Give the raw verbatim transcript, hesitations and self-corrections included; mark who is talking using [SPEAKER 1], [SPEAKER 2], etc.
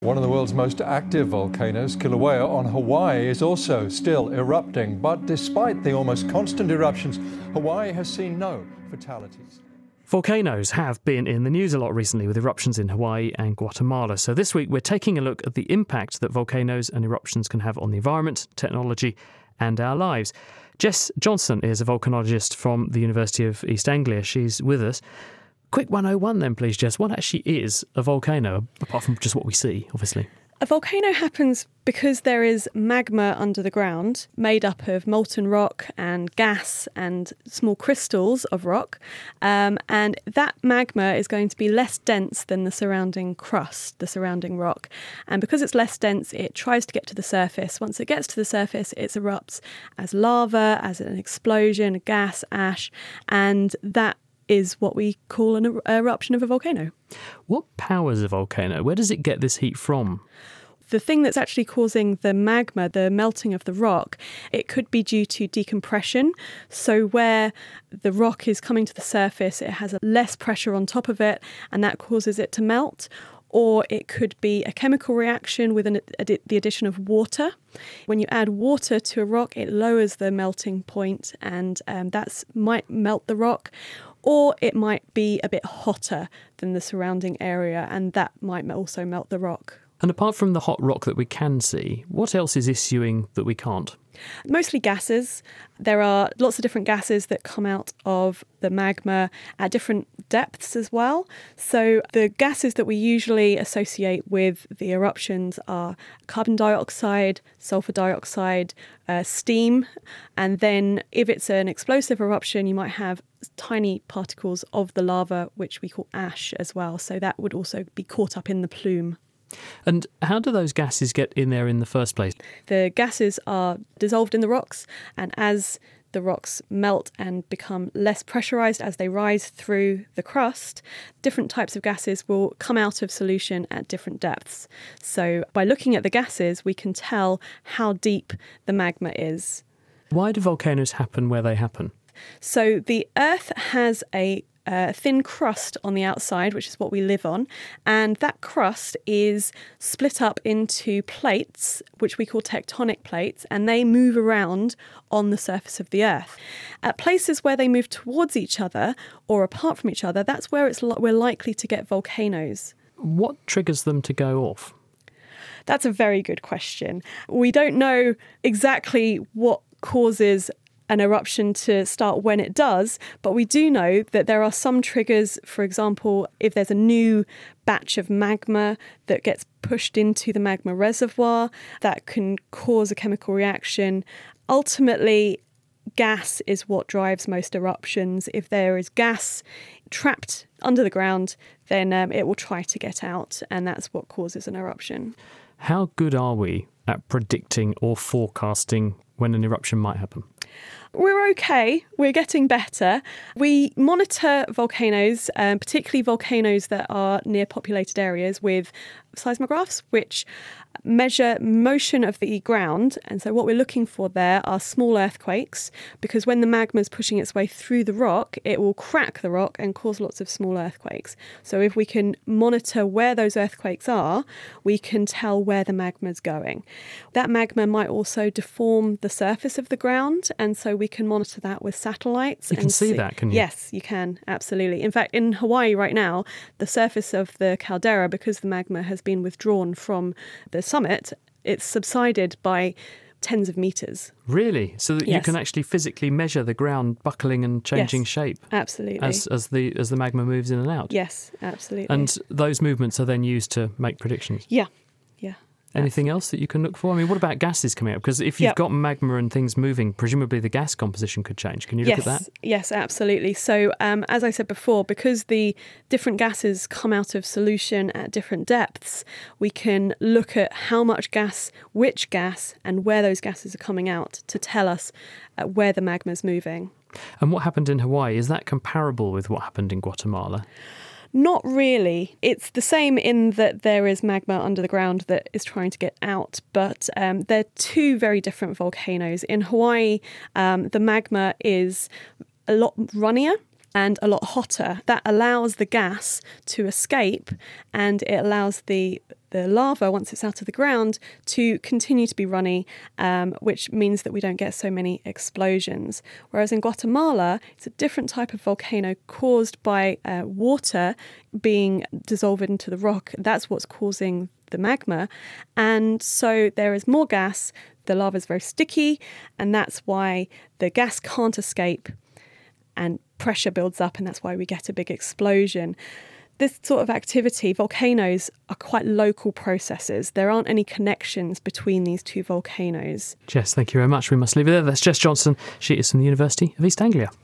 [SPEAKER 1] One of the world's most active volcanoes, Kilauea on Hawaii, is also still erupting. But despite the almost constant eruptions, Hawaii has seen no fatalities.
[SPEAKER 2] Volcanoes have been in the news a lot recently with eruptions in Hawaii and Guatemala. So this week we're taking a look at the impact that volcanoes and eruptions can have on the environment, technology and our lives. Jess Johnson is a volcanologist from the University of East Anglia. She's with us. Quick one oh one then, please, Jess. What actually is a volcano, apart from just what we see, obviously?
[SPEAKER 3] A volcano happens because there is magma under the ground made up of molten rock and gas and small crystals of rock. Um, and that magma is going to be less dense than the surrounding crust, the surrounding rock. And because it's less dense, it tries to get to the surface. Once it gets to the surface, it erupts as lava, as an explosion, a gas, ash, and that is what we call an er- eruption of a volcano.
[SPEAKER 2] What powers a volcano? Where does it get this heat from?
[SPEAKER 3] The thing that's actually causing the magma, the melting of the rock, it could be due to decompression. So where the rock is coming to the surface, it has a less pressure on top of it, and that causes it to melt. Or it could be a chemical reaction with an, adi- the addition of water. When you add water to a rock, it lowers the melting point, and um, that might melt the rock. Or it might be a bit hotter than the surrounding area, and that might also melt the rock.
[SPEAKER 2] And apart from the hot rock that we can see, what else is issuing that we can't?
[SPEAKER 3] Mostly gases. There are lots of different gases that come out of the magma at different depths as well. So the gases that we usually associate with the eruptions are carbon dioxide, sulfur dioxide, uh, steam. And then if it's an explosive eruption, you might have tiny particles of the lava, which we call ash as well. So that would also be caught up in the plume.
[SPEAKER 2] And how do those gases get in there in the first place?
[SPEAKER 3] The gases are dissolved in the rocks, and as the rocks melt and become less pressurised as they rise through the crust, different types of gases will come out of solution at different depths. So by looking at the gases, we can tell how deep the magma is.
[SPEAKER 2] Why do volcanoes happen where they happen?
[SPEAKER 3] So the Earth has a a thin crust on the outside, which is what we live on, and that crust is split up into plates, which we call tectonic plates, and they move around on the surface of the Earth. At places where they move towards each other or apart from each other, that's where it's li- we're likely to get volcanoes.
[SPEAKER 2] What triggers them to go off?
[SPEAKER 3] That's a very good question. We don't know exactly what causes an eruption to start when it does, but we do know that there are some triggers. For example, if there's a new batch of magma that gets pushed into the magma reservoir, that can cause a chemical reaction. Ultimately, gas is what drives most eruptions. If there is gas trapped under the ground, then um, it will try to get out, and that's what causes an eruption.
[SPEAKER 2] How good are we at predicting or forecasting when an eruption might happen?
[SPEAKER 3] We're okay. We're getting better. We monitor volcanoes, um, particularly volcanoes that are near populated areas, with seismographs, which measure motion of the ground. And so what we're looking for there are small earthquakes, because when the magma is pushing its way through the rock, it will crack the rock and cause lots of small earthquakes. So if we can monitor where those earthquakes are, we can tell where the magma is going. That magma might also deform the surface of the ground, and so we can monitor that with satellites.
[SPEAKER 2] You can
[SPEAKER 3] and
[SPEAKER 2] see that, can you?
[SPEAKER 3] Yes, you can, absolutely. In fact, in Hawaii right now, the surface of the caldera, because the magma has been withdrawn from the summit, it's subsided by tens of metres.
[SPEAKER 2] Really? So that
[SPEAKER 3] Yes.
[SPEAKER 2] you can actually physically measure the ground buckling and changing
[SPEAKER 3] Yes,
[SPEAKER 2] shape
[SPEAKER 3] absolutely.
[SPEAKER 2] as as the as the magma moves in and out?
[SPEAKER 3] Yes, absolutely.
[SPEAKER 2] And those movements are then used to make predictions?
[SPEAKER 3] Yeah, yeah.
[SPEAKER 2] Anything else that you can look for? I mean, what about gases coming up? Because if you've
[SPEAKER 3] Yep.
[SPEAKER 2] got magma and things moving, presumably the gas composition could change. Can you look
[SPEAKER 3] yes,
[SPEAKER 2] at that?
[SPEAKER 3] Yes, absolutely. So um, as I said before, because the different gases come out of solution at different depths, we can look at how much gas, which gas, and where those gases are coming out to tell us uh, where the magma is moving.
[SPEAKER 2] And what happened in Hawaii, is that comparable with what happened in Guatemala?
[SPEAKER 3] Not really. It's the same in that there is magma under the ground that is trying to get out, but um, they're two very different volcanoes. In Hawaii, um, the magma is a lot runnier and a lot hotter. That allows the gas to escape, and it allows the the lava, once it's out of the ground, to continue to be runny, um, which means that we don't get so many explosions. Whereas in Guatemala, it's a different type of volcano caused by uh, water being dissolved into the rock. That's what's causing the magma. And so there is more gas, the lava is very sticky, and that's why the gas can't escape and pressure builds up, and that's why we get a big explosion. This sort of activity, volcanoes are quite local processes. There aren't any connections between these two volcanoes.
[SPEAKER 2] Jess, thank you very much. We must leave it there. That's Jess Johnson. She is from the University of East Anglia.